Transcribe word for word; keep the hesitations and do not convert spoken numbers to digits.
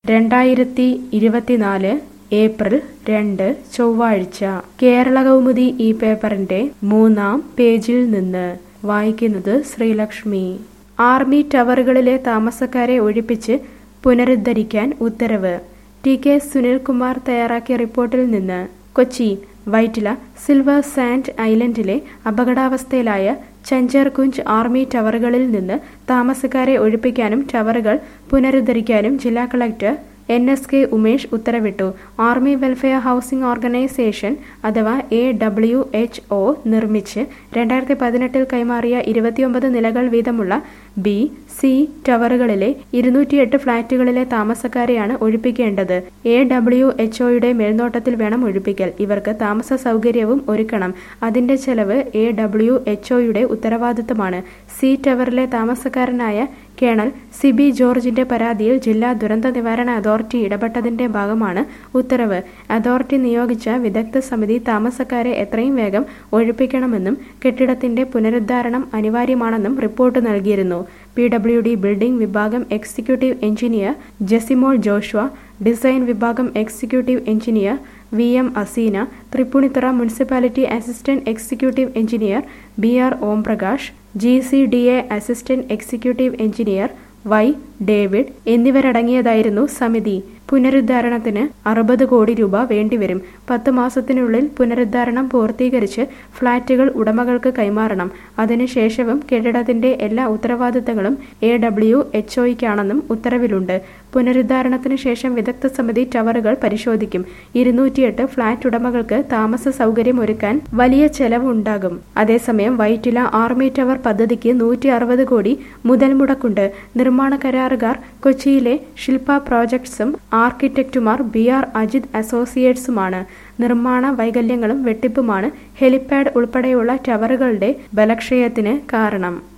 രണ്ടായിരത്തി ഇരുപത്തിനാല് ഏപ്രിൽ രണ്ട് ചൊവ്വാഴ്ച കേരളകൗമുദി ഈ പേപ്പറിന്റെ മൂന്നാം പേജിൽ നിന്ന് വായിക്കുന്നത് ശ്രീലക്ഷ്മി. ആർമി ടവറുകളിലെ താമസക്കാരെ ഒഴിപ്പിച്ച് പുനരുദ്ധരിക്കാൻ ഉത്തരവ്. ടി കെ സുനിൽകുമാർ തയ്യാറാക്കിയ റിപ്പോർട്ടിൽ നിന്ന്. കൊച്ചി വൈറ്റില സിൽവർ സാൻഡ് ഐലൻഡിലെ അപകടാവസ്ഥയിലായ ചഞ്ചർകുഞ്ച് ആർമി ടവറുകളിൽ നിന്ന് താമസക്കാരെ ഒഴിപ്പിക്കാനും ടവറുകൾ പുനരുദ്ധരിക്കാനും ജില്ലാ collector N S K Umesh ഉത്തരവിട്ടു. ആർമി വെൽഫെയർ ഹൗസിംഗ് ഓർഗനൈസേഷൻ അഥവാ എ ഡബ്ല്യു എച്ച് ഒ നിർമ്മിച്ച് രണ്ടായിരത്തി പതിനെട്ടിൽ കൈമാറിയ ഇരുപത്തിയൊമ്പത് നിലകൾ വീതമുള്ള ബി സി ടവറുകളിലെ ഇരുന്നൂറ്റിയെട്ട് ഫ്ളാറ്റുകളിലെ താമസക്കാരെയാണ് ഒഴിപ്പിക്കേണ്ടത്. എ ഡബ്ല്യു എച്ച് ഒയുടെ മേൽനോട്ടത്തിൽ വേണം ഒഴിപ്പിക്കൽ. ഇവർക്ക് താമസ സൗകര്യവും ഒരുക്കണം. അതിന്റെ ചെലവ് എ ഡബ്ല്യു എച്ച് ഒയുടെ ഉത്തരവാദിത്തമാണ്. സി ടവറിലെ താമസക്കാരനായ കേണൽ സിബി ജോർജിന്റെ പരാതിയിൽ ജില്ലാ ദുരന്ത നിവാരണ അതോറിറ്റി ഇടപെട്ടതിന്റെ ഭാഗമാണ് ഉത്തരവ്. അതോറിറ്റി നിയോഗിച്ച വിദഗ്ധ സമിതി താമസക്കാരെ എത്രയും വേഗം ഒഴിപ്പിക്കണമെന്നും കെട്ടിടത്തിന്റെ പുനരുദ്ധാരണം അനിവാര്യമാണെന്നും റിപ്പോർട്ട് നൽകിയിരുന്നു. പി ഡബ്ല്യു ഡി ബിൽഡിംഗ് വിഭാഗം executive engineer Jesimol Joshua, design വിഭാഗം executive engineer V M Aseena, Thrippunithura municipality assistant executive engineer B R Omprakash, G C D A assistant executive engineer Y David എന്നിവരടങ്ങിയതായിരുന്നു സമിതി. പുനരുദ്ധാരണത്തിന് അറുപത് കോടി രൂപ വേണ്ടിവരും. പത്ത് മാസത്തിനുള്ളിൽ പുനരുദ്ധാരണം പൂർത്തീകരിച്ച് ഫ്ളാറ്റുകൾ ഉടമകൾക്ക് കൈമാറണം. അതിനുശേഷവും കെട്ടിടത്തിന്റെ എല്ലാ ഉത്തരവാദിത്തങ്ങളും എ ഡബ്ല്യു എച്ച് ഒയ്ക്കാണെന്നും ഉത്തരവിലുണ്ട്. പുനരുദ്ധാരണത്തിന് ശേഷം വിദഗ്ധ സമിതി ടവറുകൾ പരിശോധിക്കും. ഇരുന്നൂറ്റിയെട്ട് ഫ്ളാറ്റ് ഉടമകൾക്ക് താമസ സൗകര്യം ഒരുക്കാൻ വലിയ ചെലവ് ഉണ്ടാകും. അതേസമയം വൈറ്റില ആർമി ടവർ പദ്ധതിക്ക് നൂറ്റി അറുപത് കോടി മുതൽ മുടക്കുണ്ട്. നിർമ്മാണ കരാറുകാർ കൊച്ചിയിലെ ശില്പ പ്രോജക്ട്സും ആർക്കിടെക്റ്റുമാർ ബി ആർ അജിത് അസോസിയേറ്റ്സുമാണ്. നിർമ്മാണ വൈകല്യങ്ങളും വെട്ടിപ്പുമാണ് ഹെലിപാഡ് ഉൾപ്പെടെയുള്ള ടവറുകളുടെ ബലക്ഷയത്തിന് കാരണം.